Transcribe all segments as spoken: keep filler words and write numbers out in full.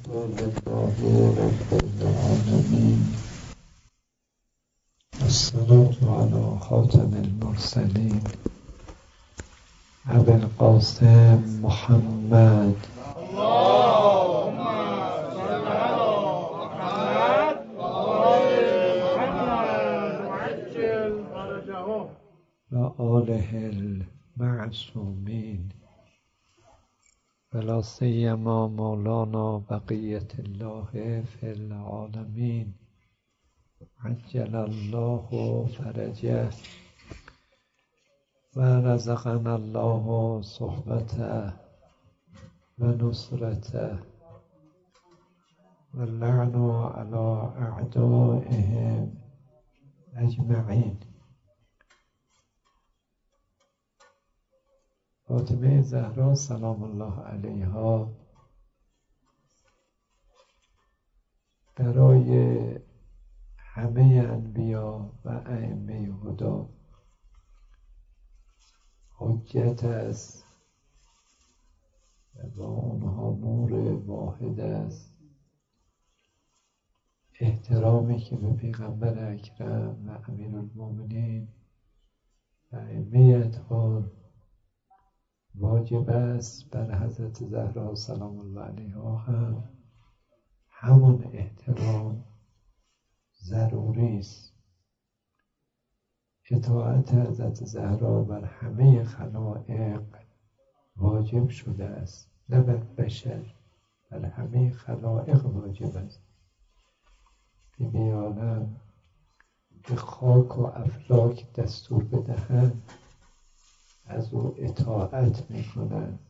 لله رب العالمين الصلاة على خاتم المرسلين ابي القاسم محمد اللهم صل على محمد وآل محمد وعجل فرجهم وآله المعصومين ولا سيما مولانا بقية الله في العالمين عجل الله فرجه ورزقنا الله صحبته ونصرته واللعن على أعدائهم أجمعين. فاطمه زهرا سلام الله علیها برای همه انبیا و ائمه هدی حجت است و با آنها نور واحد است. احترامی که به پیغمبر اکرم و امیرالمومنین و ائمه اطهار واجب است، بر حضرت زهرا سلام الله علیها هم همون احترام ضروری است. اطاعت حضرت زهرا بر همه خلائق واجب شده است، نه بر بشر، بر همه خلائق واجب است. بی عالم به خاک و افلاک دستور بدهند از او اطاعت می کنند.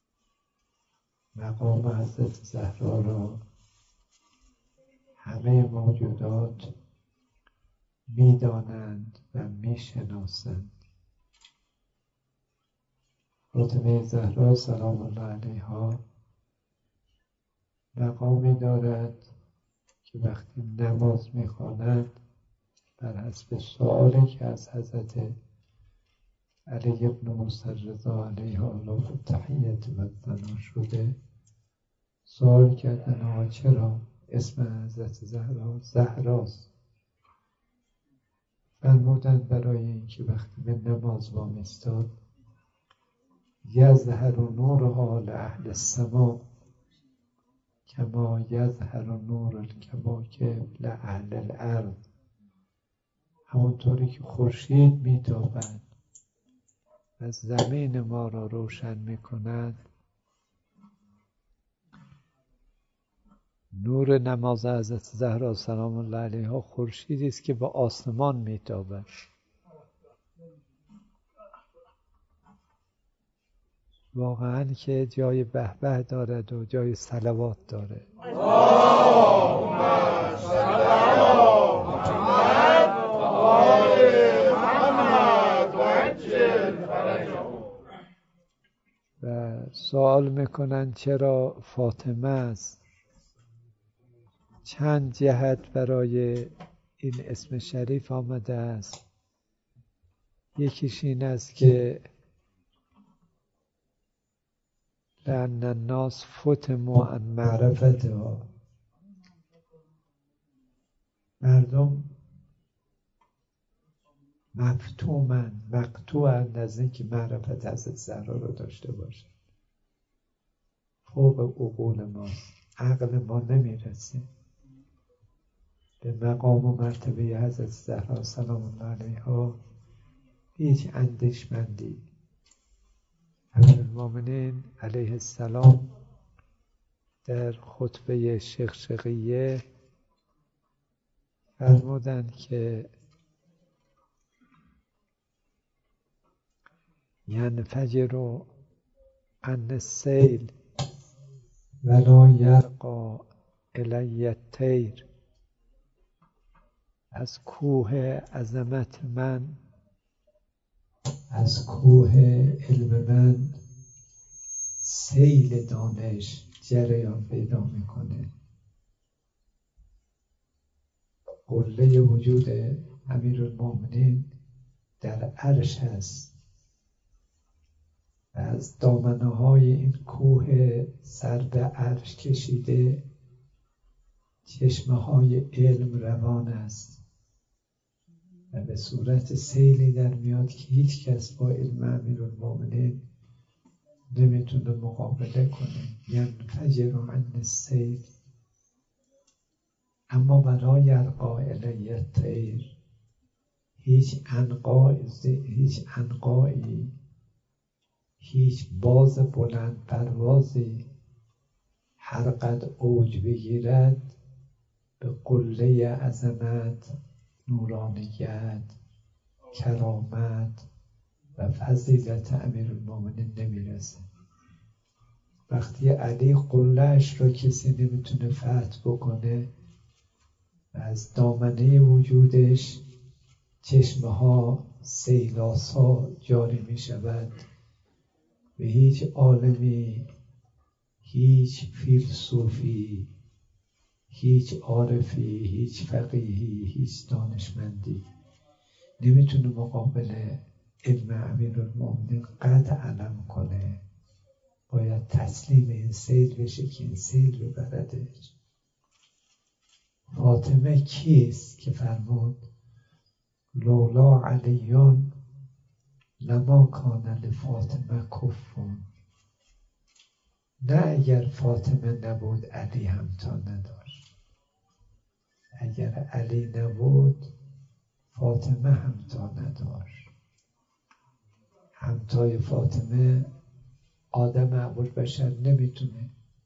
مقام حضرت زهرا را همه موجودات می دانند و می شناسند. فاطمه زهرا سلام الله علیها مقامی دارد که وقتی نماز می خواند بر حسب سؤالی که از حضرت علی ابن موسی رضا علیه الله التحیة و الثنا شده، سوال کردن آقا چرا اسم حضرت زهرا زهراست؟ فرمودند برای اینکه وقتی به نماز وایستاد یظهر نورها لأهل السما کما یظهر نور الکواکب لأهل الارض. همونطوری که خورشید میتابد و زمین ما را روشن میکند، نور نماز حضرت زهرا سلام الله علیها خورشیدی است که به آسمان میتابد. واقعا که جای به به دارد و جای صلوات داره. اللهم صل علی محمد وآل محمد وعجل فرجهم. و سوال میکنن چرا فاطمه است؟ چند جهت برای این اسم شریف آمده است. یکیش این است که لأن الناس فتموا عن معرفتها، مردم مفتومن مقطوعن از اینکه معرفت حضرت زهرا رو داشته باشن. فوق عقول ماست، عقل ما نمیرسه به مقام و مرتبه حضرت زهرا سلام الله علیها. هیچ اندیشمندی امیرالمومنین علیه السلام در خطبه شقشقیه فرمودند که ینفجر عن السیل ولا یرقی الی الطیر. از کوه عظمت من، از کوه علم من سیل دانش جریان پیدا میکنه. قله وجود امیرالمومنین در عرش هست و از دامنه های این کوه سر به عرش کشیده چشمه های علم روان است و به صورت سیلی در میاد که هیچ کس با علم امیرالمومنین نمیتونه مقابله کنه. ینفجر عن السیل اما برای یرقا الی الطیر هیچ عنقایی هیچ عنقایی هیچ باز بلند پروازی هر قد اوج بگیرد به قله عظمت، نورانیت، کرامت و فضیلت امیرالمومنین نمیرسه. وقتی علی قله‌اش را کسی نمیتونه فتح بکنه و از دامنه وجودش چشمه ها سیلاسا جاری می شود و هیچ عالمی، هیچ فیلسوفی، هیچ عارفی، هیچ فقیهی، هیچ دانشمندی نمیتونه مقابل علم امیرالمومنین قطع علم کنه. باید تسلیم این سیل بشه که این سیل ببردش. فاطمه کیست که فرمود لولا علیون لما کان لفاطمه کفون؟ نه اگر فاطمه نبود علی همتا نداشت، اگر علی نبود فاطمه همتا نداشت. همتای فاطمه آدم ابوالبشر نمیتونه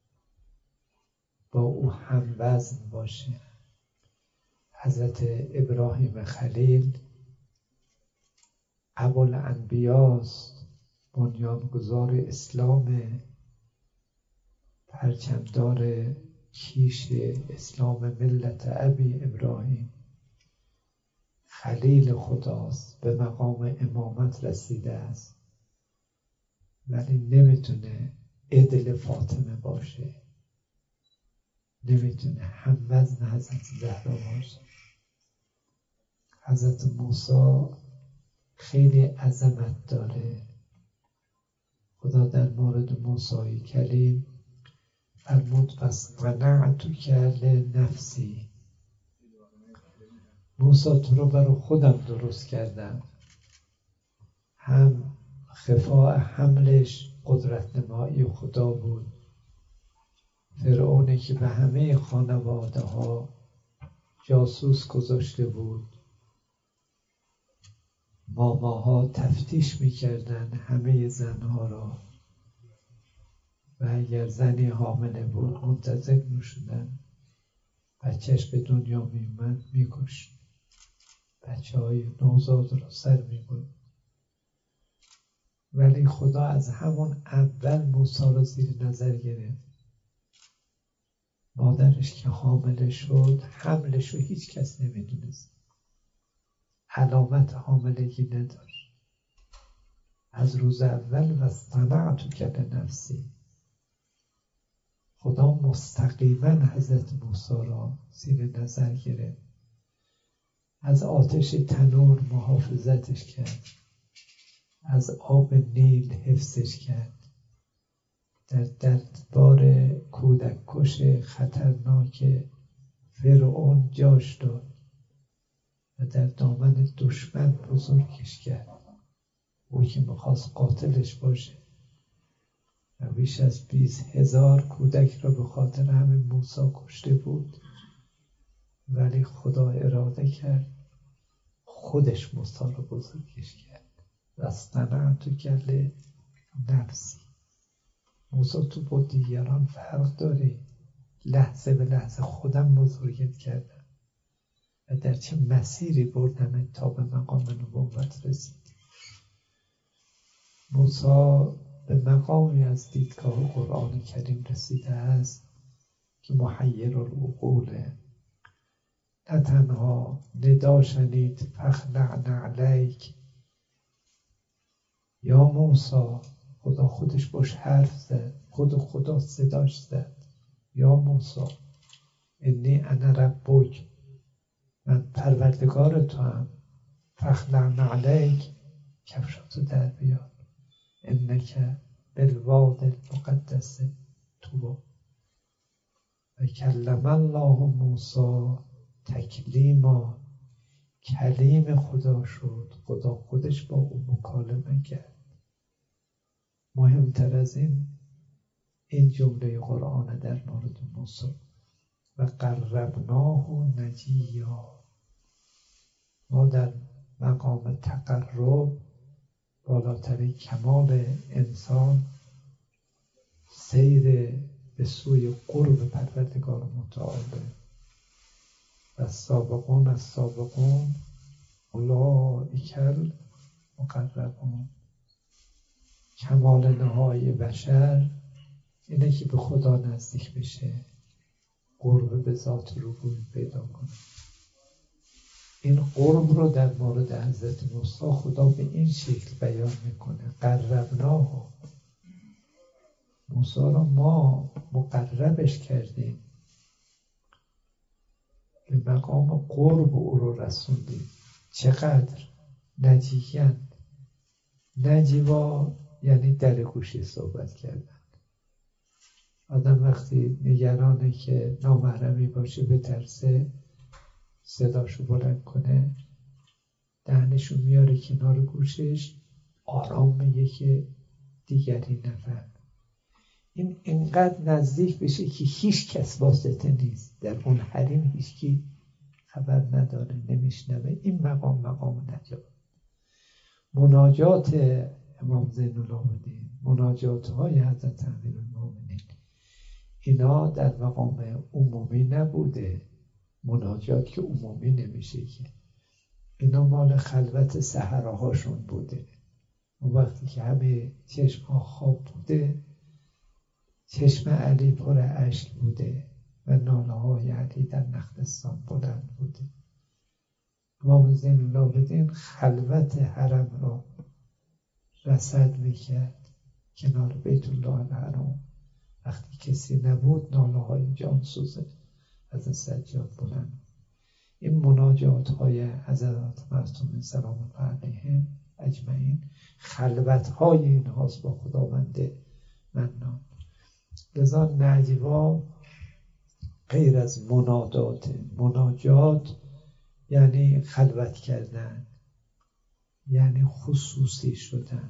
با او هم وزن باشه. حضرت ابراهیم خلیل ابوالانبیاست، بنیانگذار اسلام، پرچمدار کیش اسلام ملت ابی ابراهیم، خلیل خداست، به مقام امامت رسیده است، ولی نمیتونه عدل فاطمه باشه، نمیتونه هم وزن حضرت زهرا باشه. حضرت موسی خیلی عظمت داره. خدا در مورد موسی کلیم فرمود پس قنعتک لنفسی، موسی تو رو برای خودم درست کردم. هم خفاء حملش قدرت نمایی خدا بود. فرعونی که به همه خانواده ها جاسوس گذاشته بود، ماماها تفتیش میکردن همه زنها را و اگر زنی حامله بود منتظر میشدن بچهش به دنیا میومد میکشت، بچه های نوزاد را سر میبرد. ولی خدا از همون اول موسی را زیر نظر گرفت. مادرش که حامله شد، حملش رو هیچ کس نمیدونست، علامت حاملگی نداشت. از روز اول واصطنعتک لنفسی، خدا مستقیما حضرت موسی را زیر نظر گرفت. از آتش تنور محافظتش کرد، از آب نیل حفظش کرد، در دربار کودک کش خطرناک فرعون جاش داد و در دامن دشمن بزرگش کرد. او که میخواست قاتلش باشه و بیش از بیست هزار کودک را به خاطر همین موسی کشته بود، ولی خدا اراده کرد خودش موسی را بزرگش کرد. واصطنعتک لنفسی. موسی تو با دیگران فرق داری، لحظه به لحظه خودم بزرگت کردم و در چه مسیری بردم تا به مقام نبوت رسید. موسی به مقامی از دیدگاه قرآن کریم رسیده است که محیر العقوله. نه تنها ندا شنید فخلع نعلیک، یا موسی، خدا خودش باش حرف زد، خود خدا صداش زد، یا موسی انی انا ربک، من پروردگار تو هم، فخلع نعلیک، کفشاتو در بیار، انک بالواد المقدس طوی. و کلم الله موسی تکلیما، کلیم خدا شد، خدا خودش با او مکالمه کرد. مهمتر از این این جمله قرآن در مورد موسی و قربناه نجیا. ما در مقام تقرب بالاترین کمال انسان سیر به سوی قرب پروردگار متعال و سابقون از سابقون اولئک المقربون. کمال نهایی بشر اینه که به خدا نزدیک بشه، قرب به ذات روحی پیدا کنه. این قرب رو در مورد حضرت موسی خدا به این شکل بیان میکنه: قربناه، موسی رو ما مقربش کردیم، به مقام قرب او رو رسوندیم. چقدر؟ نجیاً. نجوا یعنی در گوشی صحبت کردن. آدم وقتی نگرانه که نامحرمی باشه به ترسه، صداشو بلند کنه، دهنشو میاره کنار گوشش، آرام میگه که دیگری نفهم. این اینقدر نزدیک بشه که هیچ کس واسطه نیست، در اون حریم هیچ کی خبر نداره، نمیشنوه. این مقام مقام نجات. مناجات امام زین العابدین، مناجات های حضرت امیرالمومنین، اینا در مقام عمومی نبوده. مناجات که عمومی نمیشه که، اینا مال خلوت سحرهاشون بوده. اون وقتی که همه چشم ها خواب بوده، چشم علی پر اشک بوده و ناله های علی در نخلستان بلند بوده. امام زین العابدین خلوت حرم را رصد میکرد کنار بیت الله الحرام. وقتی کسی نبود، ناله های جانسوزه از سجاد بلند. این مناجات های حضرات معصومین سلام الله علیهم اجمعین خلوت های این هاست با خداوند منان. لذا نجوا غیر از منادات، مناجات یعنی خلوت کردن، یعنی خصوصی شدن.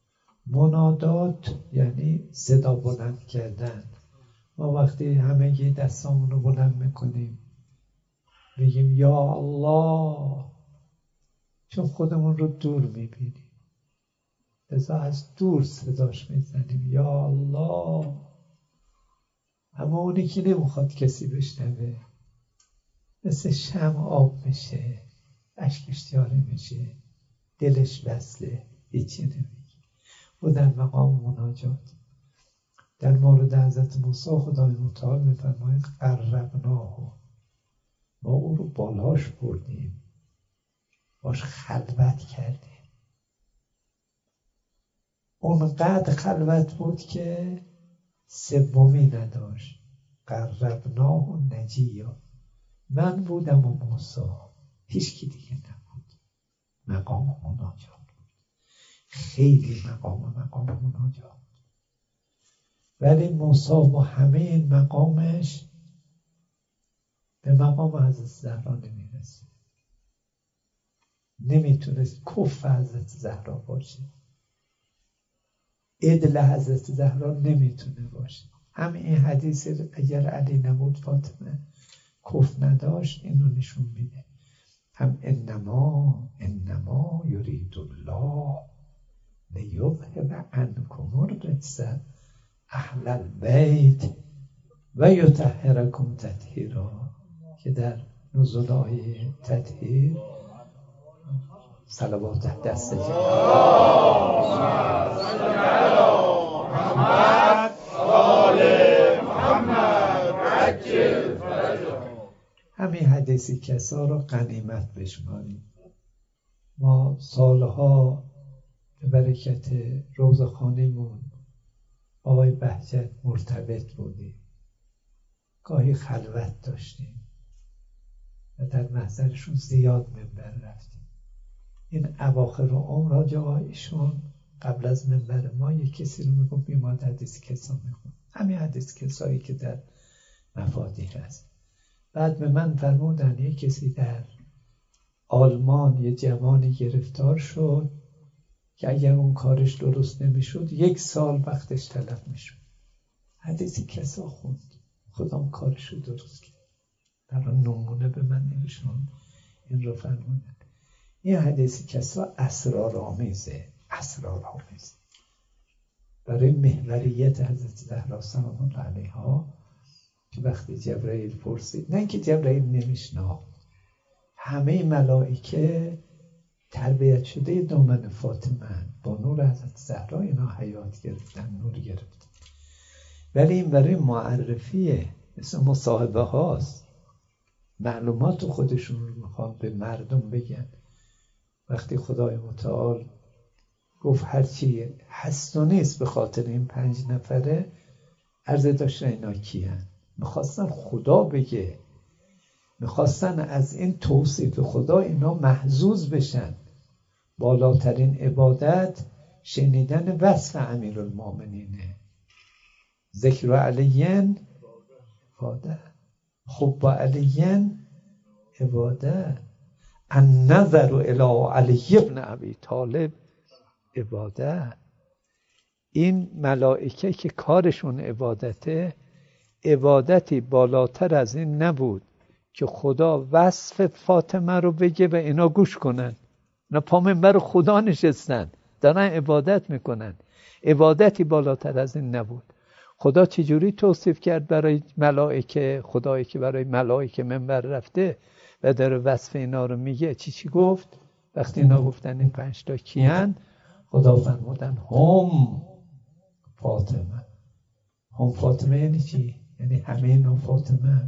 منادات یعنی صدا بلند کردن. ما وقتی همه دستامون رو بلند میکنیم بگیم یا الله، چون خودمون رو دور میبینیم، لذا از دور صداش میزنیم یا الله. اما اونی که نمیخواد کسی بشنوه، مثل شمع آب میشه، اشکش جاری میشه، دلش وصله، هیچی نمیگه. و در مقام مناجات در مورد حضرت موسی خدای متعال میفرماید قربناه، ما او رو بالاش بردیم، باش خلوت کردیم. اونقدر خلوت بود که سومی نداشت. قربناه نجیا، من بودم و موسی، هیچ کی دیگه نبود. مقام مناجات بود، خیلی مقام مقام مناجات. ولی موسی با همه این مقامش به مقام حضرت زهرا نمیرسه. نمیتونست کف حضرت زهرا باشه، عدل حضرت زهرا نمیتونه باشه. همین این حدیث اگر علی نبود فاطمه کف نداشت اینو نشون میده. هم انما انما یرید الله لیذهب عنکم الرجس اهل البیت و یطهرکم تطهیرا، که در نزول‌های تطهیر صلوات دست همین حدیثی کسا رو غنیمت بشماریم. ما سالها به برکت روضه‌خانیمون آقای بهجت مرتبط بودیم، گاهی خلوت داشتیم و در محضرشون زیاد منبر رفتیم. این اواخر عمر حاج آقا ایشون قبل از منبر ما یک کسی رو میگفت بیماد حدیث کسا میخون، همین حدیث کسایی که در مفادی هست. بعد به من فرمودن یک کسی در آلمان یه جوانی گرفتار شد که اگر اون کارش درست نمیشد یک سال وقتش تلف میشد. حدیثی کسا خوند، خودم کارش رو درست کرد. در آن نمونه به من نمیشون این رو فرمودن. این حدیثی کسا اسرارآمیزه، اسرارآمیزه برای محوریت حضرت زهرا سلام الله علیها، که وقتی جبرئیل پرسید، نه اینکه جبرئیل نمیشناخت، همه ملائکه تربیت شده دامن فاطمه با نور حضرت زهرا اینا حیات گرفتن، نور گرفتن، ولی این برای معرفیه، مثل مصاحبه هاست، معلومات خودشون رو میخوان به مردم بگن. وقتی خدای متعال گفت هرچی هست و نیست به خاطر این پنج نفره، عرضه داشتن اینا کیان؟ میخواستن خدا بگه، میخواستن از این توصیف خدا اینا محظوظ بشن. بالاترین عبادت شنیدن وصف امیرالمومنینه. ذکر علیین عبادت، خب با علیین عبادت، النظر الی علی ابن ابی طالب عبادت. این ملائکه که کارشون عبادته، عبادتی بالاتر از این نبود که خدا وصف فاطمه رو بگه و اینا گوش کنن. اینا پا منبر خدا نشستن دارن عبادت میکنن. عبادتی بالاتر از این نبود. خدا چجوری توصیف کرد برای ملائکه؟ خدایی که برای ملائکه منبر رفته و داره وصف اینا رو میگه، چی چی گفت؟ وقتی اینا گفتن این پنج تا کیان، خدا فرمودن هم فاطمه. هم فاطمه یعنی چی؟ یعنی همه اینا فاطمه.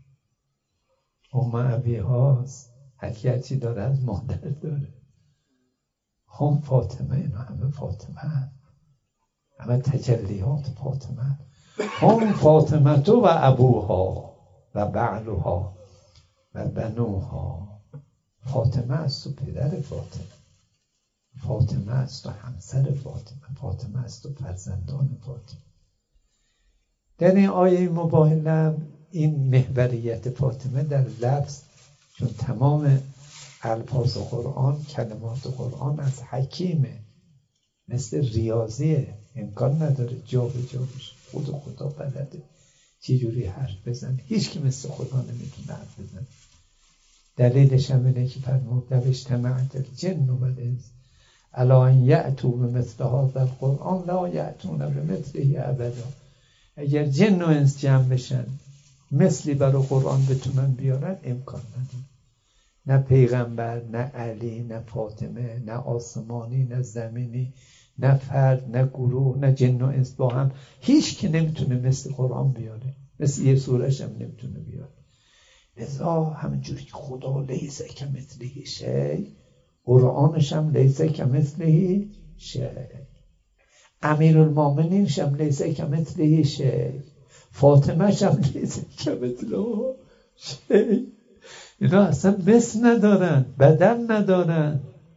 هم ابی هاست، هر چی داره از مادر داره. هم فاطمه، اینا همه فاطمه، همه تجلیات فاطمه. هم فاطمه تو و ابوها و بعلها و بنوها. فاطمه است و پدر فاطمه، فاطمه است و همسر فاطمه، فاطمه است و فرزندان فاطمه. در این آیه مباهله این محوریت فاطمه در لفظ، چون تمام الفاظ قرآن، کلمات قرآن از حکیمه، مثل ریاضیه، امکان نداره جا به جا بشه. خود خدا بلده چی جوری حرف بزن، هیچ کی مثل خدا نمیتونه حرف بزن. دلیلش هم اینه که فرمود لو اجتمعت الجن والانس علی ان یأتوا بمثل هذا القرآن لا یأتون بمثله ابدا. اگر جن و انس جمع بشن مثلی برای قرآن بتونن بیارن، امکان نداره. نه پیغمبر، نه علی، نه فاطمه، نه آسمانی، نه زمینی، نه فرد، نه گروه، نه جن و انس با هم، هیچ که نمیتونه مثل قرآن بیاره، مثل یه سورش هم نمیتونه بیاره. لذا همینجوری که خدا لیس کمثله شیء، قرآنش هم لیس کمثله شیء، امیرالمومنین هم لیس کمثله شیء، فاطمه هم لیس کمثله شیء. اینا اصلا مثل ندارن، بدل ندارن،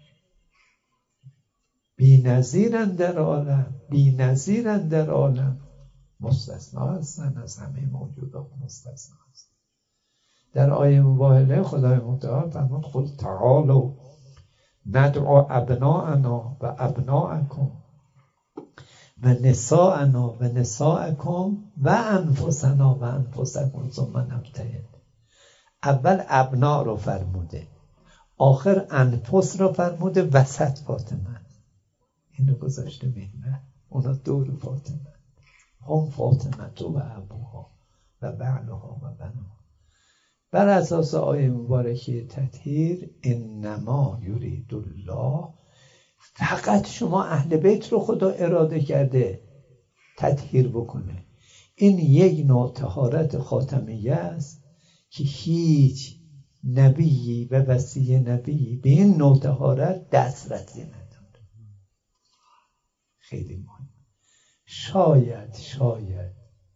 بی نظیرن در عالم، بی نظیرن در عالم، مستثنا هستن از همه موجودات، مستثنا هستن. در آیه مباهله خدای متعال فرمود قل تعالوا ندعو ابناءنا و ابناءکم و نساءنا و نساءکم و انفسنا و انفسکم ثم نبتهل. اول ابنا رو فرموده، آخر انفس رو فرموده، وسط فاطمه. اینو گذاشته محور، اونا دور فاطمه. هم فاطمه تو و ابوها و بعلها و بنوها. بر اساس آیه مبارکه تطهیر، انما یرید الله، فقط شما اهل بیت رو خدا اراده کرده تطهیر بکنه. این یک نوع طهارت خاتمیه است که هیچ نبی و وصی نبی به این نوع طهارت دسترسی نداره. خیلی مهم. شاید شاید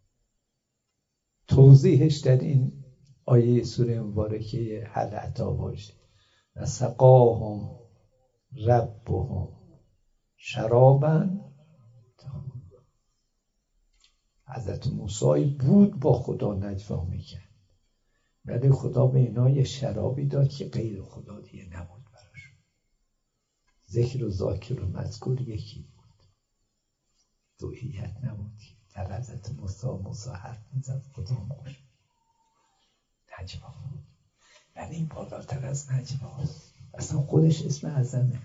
توضیحش در این آیه سوره مبارکه هل اتی باشه، و سقاهم ربهم شرابا. حضرت موسی بود با خدا نجوا میکرد، ولی خدا به اینا یه شرابی داد که غیر خدا دیگه نبود براش. ذکر و ذاکر و مذکور یکی بود، دوئیت نبود. در حضرت موسی موسی حرف میزد خدا گوش نجوا بود، ولی این بالاتر از نجوا اصلا خودش اسم اعظمه،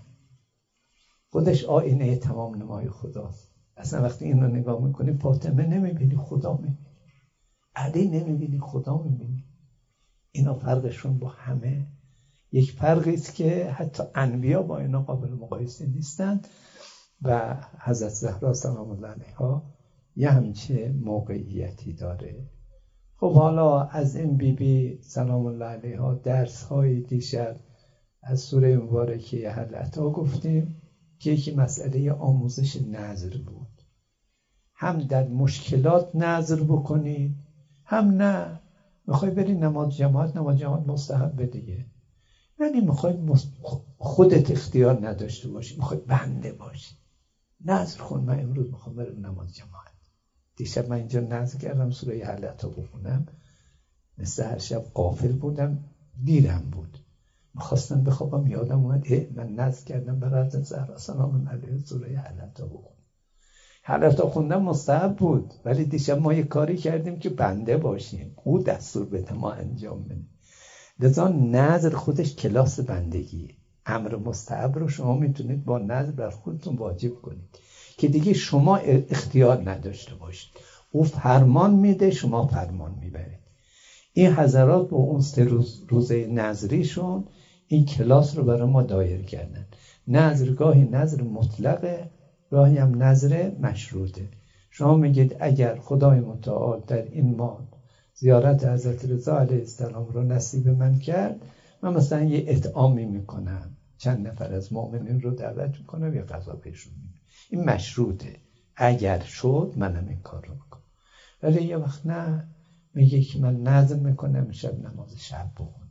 خودش آینه تمام نمای خداست. اصلا وقتی این رو نگاه میکنی فاطمه نمیبینی خدا میبینی، علی نمیبینی خدا میبینی. اینا فرقشون با همه یک فرقی است که حتی انبیا با اینا قابل مقایسه نیستند و حضرت زهرا سلام الله علیها یه همچه موقعیتی داره. خب حالا از این بی بی سلام الله علیها درس های دیشب از سوره مبارکه هل اتی گفتیم که یکی مسئله آموزش نذر بود. هم در مشکلات نذر بکنید، هم نه میخوای بری نماز جماعت، نماز جماعت مستحب دیگه، یعنی میخوای خودت اختیار نداشته باشی، میخوای بنده باشی نذر خون. من امروز میخوام برم نماز جماعت. دیشب من اینجا نذر کردم سوره هل اتی بخونم، مثل هر شب غافل بودم، دیرم بود، میخواستم بخوابم یادم اومد من نذر کردم برای حضرت زهرا سلام علیها سوره هل اتی بخونم. هل اتی خوندم مستحب بود، ولی دیشب ما یه کاری کردیم که بنده باشیم، او دستور بده ما انجام بدیم. لذا نذر خودش کلاس بندگیه. امر مستحب رو شما میتونید با نذر بر خودتون واجب کنید که دیگه شما اختیار نداشته باشید، او فرمان میده شما فرمان میبرید. این حضرات با اون سه روز روزه نذریشون این کلاس رو برای ما دایر کردن. نذر گاهی نذر مطلقه، گاهی هم نذر مشروطه. شما میگید اگر خدای متعال در این ماه زیارت حضرت رضا علیه السلام رو نصیب من کرد، من مثلا یه اطعامی میکنم، چند نفر از مؤمنین رو دعوت میکنم یا غذا بهشون میدم، این مشروطه. اگر شد منم این کار رو میکنم. ولی یه وقت نه، میگه که من نذر میکنم امشب نماز شب بخونم،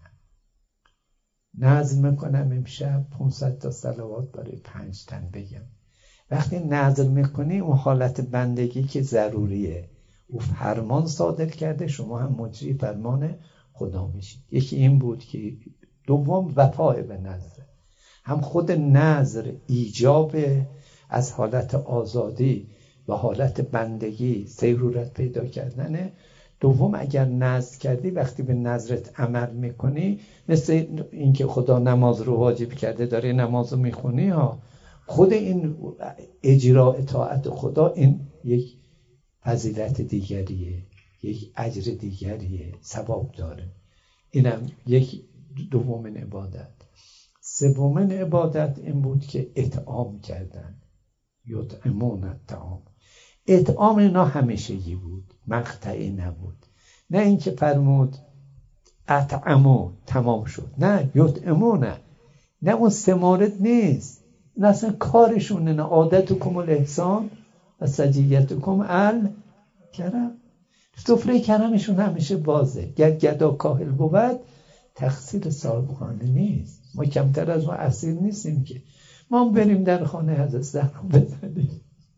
نذر میکنم امشب پانصد تا صلوات برای پنج تن بگم. وقتی نذر میکنی اون حالت بندگی که ضروریه، او فرمان صادر کرده، شما هم مجری فرمان خدا میشید. یکی این بود که دوم وفای به نذر، هم خود نذر ایجاب از حالت آزادی و حالت بندگی سیرورت پیدا کردنه. دوم اگر نذر کردی وقتی به نذرت عمل میکنی، مثل اینکه خدا نماز رو واجب کرده داری نماز رو میخونی ها، خود این اجرا اطاعت خدا این یک فضیلت دیگریه، یک اجر دیگریه، ثواب داره. اینم یک دومین عبادت. سومین عبادت این بود که اطعام کردن، یطعمون الطعام. اطعام اینا همیشگی بود، مقطعی نبود. نه اینکه فرمود اطعمو تمام شد، نه یطعمونه، نه اون سه مورد نیست، این اصلا کارشونه. نه عادتکم الاحسان و سجیتکم الکرم، سفره کرمشون همیشه بازه. گر گدا کاهل بود تقصیر صاحبخانه نیست. ما کمتر از ما اسیر نیستیم که ما بریم در خانه حضرت زهرا بزنیم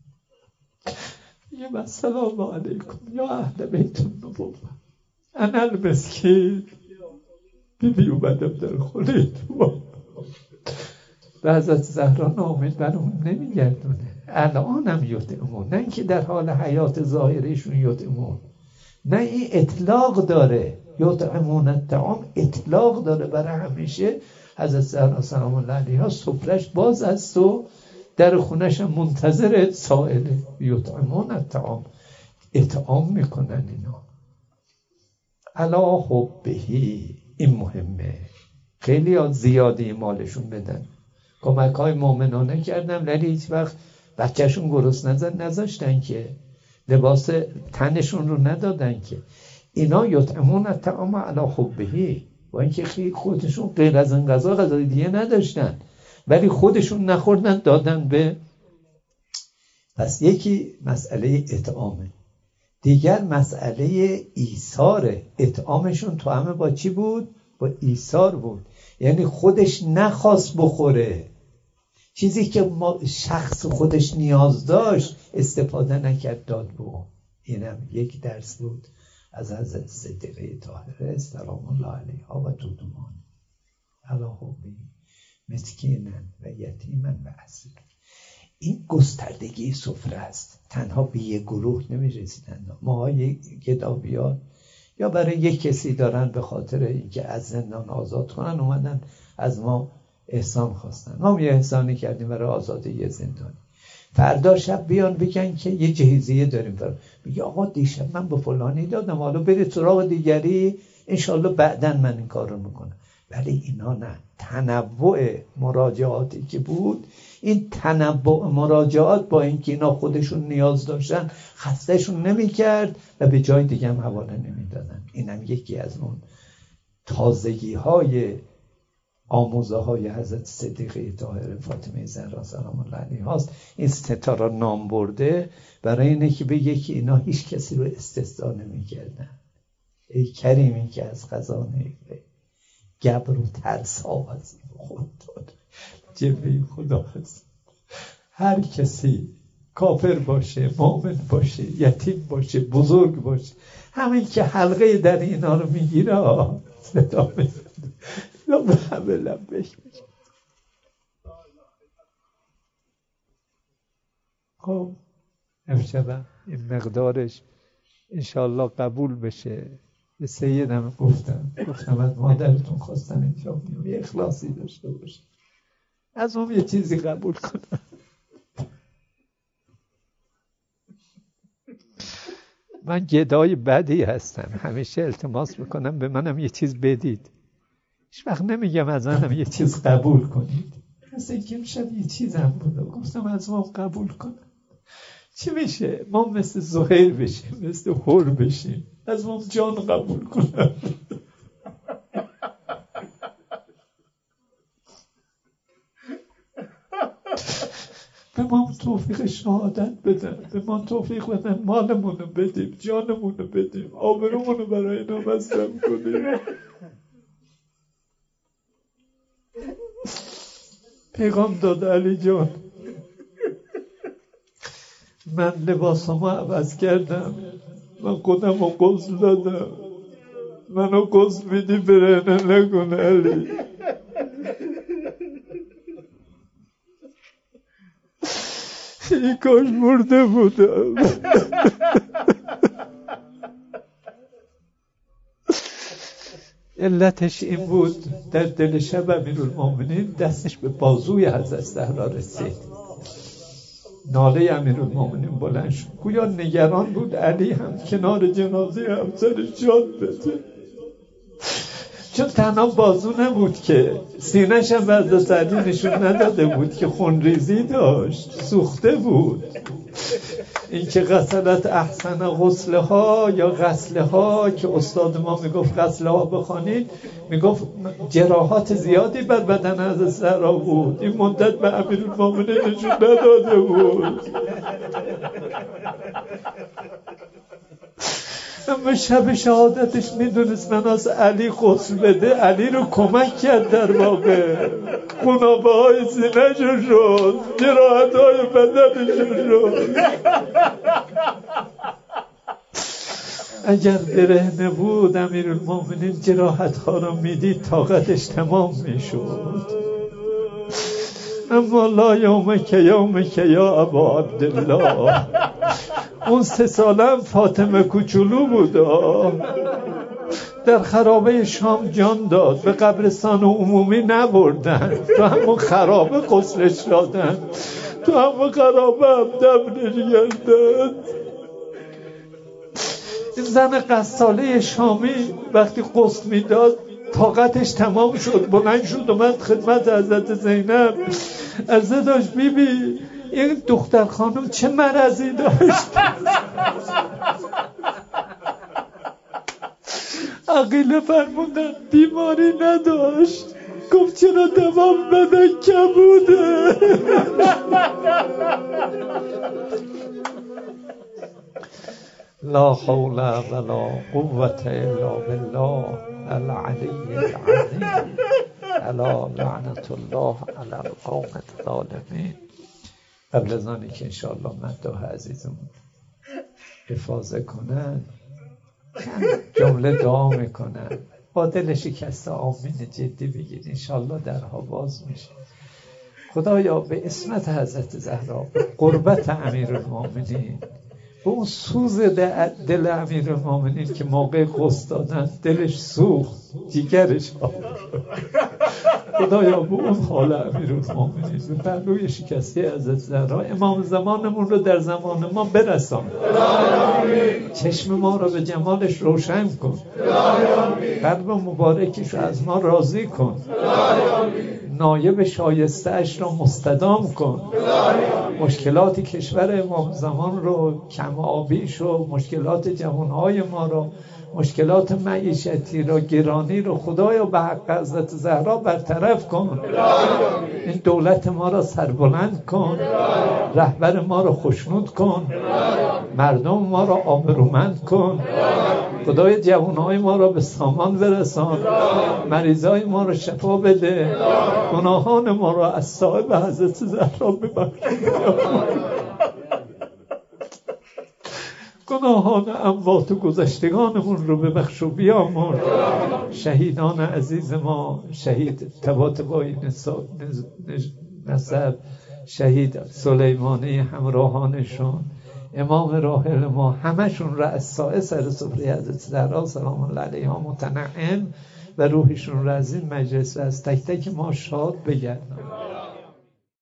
یه السلام علیکم یا اهل بیت النبوه انا المسکین، بیبی اومدم در خانه تو و حضرت زهرا نامید برام نمیگردونه. الان هم یطعمون، نه اینکه در حال حیات ظاهریشون یطعمون، نه این اطلاق داره. یطعمون الطعام اطلاق داره برای همیشه. حضرت زهرا سلام الله علیها سفرش باز است و در خونش هم منتظر سائله. یطعمون الطعام، اطعام میکنن اینا. علا حبهی، این مهمه. خیلی ها زیادی مالشون بدن، کمک های مومنانه کردن، ولی هیچ وقت بچهشون گرسنه نذاشتن که، لباس تنشون رو ندادن که. اینا یطعمون الطعام علی حبه، با اینکه خودشون غیر از این غذا غذای دیگه نداشتن، ولی خودشون نخوردن دادن به. پس یکی مسئله اطعامه، دیگر مسئله ایثاره. اطعامشون تو همه با چی بود؟ با ایثار بود. یعنی خودش نخواست بخوره، چیزی که ما شخص خودش نیاز داشت استفاده نکرد داد به اون. اینم یک درس بود از حضرت صدیقه طاهره سلام الله علیها و دودمان اللهم مسکینا و یتیما و اسیرا. این گستردگی سفره است. تنها به یک گروه نمی‌رسیدن. ما گدابیان یا برای یک کسی دارن به خاطر اینکه از زندان آزاد کنن اومدن از ما احسان خواستن. ما یه احسانی کردیم برای آزادی یه زندانی. فردا شب بیان بگن که یه جهیزیه داریم فردا. میگه آقا دیشب من به فلانی دادم، حالا برید سراغ دیگری، انشالله بعداً من این کار رو میکنم. ولی اینا نه. تنوع مراجعاتی که بود، این تنوع مراجعات با اینکه اینا خودشون نیاز داشتن خستهشون نمیکرد و به جای دیگه هم حواله نمیدادن. اینم یکی از اون تازگی های آموزه های حضرت صدیقه طاهره فاطمه زهرا سلام الله علیها هست. این ستاره نام برده برای اینه که بگه که اینا هیچ کسی رو استثنا نمی‌کردن. ای کریمی که از خزانه گبر و ترسا وزی خود داد جبه خدا هست. هر کسی کافر باشه، مؤمن باشه، یتیم باشه، بزرگ باشه، همین که حلقه در اینا رو میگیره صدا میزنه یا به همه لبش میشه. خب امشب این مقدارش انشاءالله قبول بشه. به سیدم گفتم گفتم از مادرتون خواستم اینجا یه اخلاصی داشته باشه، از اون یه چیزی قبول کنم. من گدای بدی هستم، همیشه التماس میکنم به منم یه چیز بدید، هیچ وقت نمیگم از منم یه چیز قبول کنید. مثل اینکه امشب یه چیزم بود گفتم از ما قبول کنم. چی میشه؟ ما مثل زهیر بشیم، مثل حور بشیم، از ما جان قبول کنم. به ما توفیق شهادت بدن، به ما توفیق بدن مالمونو بدیم، جانمونو بدیم، آبرومونو برای اینا مصرف کنیم. پیغام داد علی جان من لباسامو عوض کردم، من خودم رو غسل دادم، منو غسل میدی برهنه نکن علی. این کاش مرده بودم. علتش این بود در دل شب امیرالمومنین دستش به بازوی حضرت زهرا رسید. ناله امیرالمومنین بلند شد، گویا نگران بود علی هم کنار جنازه همسرش جان بده، چون تنها بازو نبود که سینه‌ش هم به حضرت علی نشون نداده بود که خونریزی داشت، سوخته بود. این که غسلت احسن غسلها یا غسلها که استاد ما میگفت غسلها بخوانید، میگفت جراحات زیادی بر بدن حضرت زهرا بود، این مدت به امیرالمومنین نشون نداده بود. اما شب شهادتش میدونست من از علی غسل بده، علی رو کمک کرد، در واقع خونابه های سینه‌شو شد، جراحت های بدنشو شد. اگر برهنه بود امیرالمومنین جراحت ها رو میدید طاقتش تمام میشد. اما لا یومک یومک یا ابا عبدالله. اون سه سالم فاطمه کوچولو بود، در خرابه شام جان داد، به قبرستان عمومی نبردن، تو همون خرابه غسلش دادن، تو همون خرابه هم دفنش کردن. این زن قصاله شامی وقتی غسل میداد طاقتش تمام شد، بلند شد اومد خدمت حضرت زینب، عرضه داشت بی بی این دختر خانم چه مرضی داشت؟ عقیله فرمودن بیماری نداشت. گفت چرا تمام بدن کبوده؟ لا حول ولا قوة الا بالله العلی العظیم. الا لعنت الله علی القوم الظالمین. قبل از آنی که انشاءالله مداح عزیزمون افاضه کنن جمله دعا میکنن، با دل شکسته آمین جدی بگید، انشالله درها باز میشه. خدایا به اسمت حضرت زهرا، به قربت امیرالمومنین، به اون سوز دل امیرالمومنین که موقع غسل دادن دلش سوخت، جیگرش آب خدایا به اون حال امیرالمومنین، به پهلوی شکسته حضرت زهرا امام زمانمون رو در زمان ما برسان. چشم ما رو به جمالش روشن کن، قلب مبارکش رو از ما راضی کن، نایب شایسته اش را مستدام کن، مشکلات کشور امام زمان رو، کم آبیش و مشکلات جوانهای ما رو، مشکلات معیشتی رو، گرانی رو خدایا به حق حضرت زهرا برطرف کن. این دولت ما را سربلند کن، رهبر ما را خوشنود کن، مردم ما را آبرومند کن. خدای جوانهای ما را به سامان برسان، مریضای ما را شفا بده، گناهان ما را از صاحب حضرت زهرا ببخش، گناهان اموات و گذشتگانمون رو ببخش و بیامرز. شهیدان عزیز ما، شهید طباطبایی نسب، شهید سلیمانی همراهانشون، امام راحل ما، همشون را از سایه سر سفره حضرت زهرا سلام الله علیها متنعم و روحشون را از این مجلس و از تک تک ما شاد بگردن.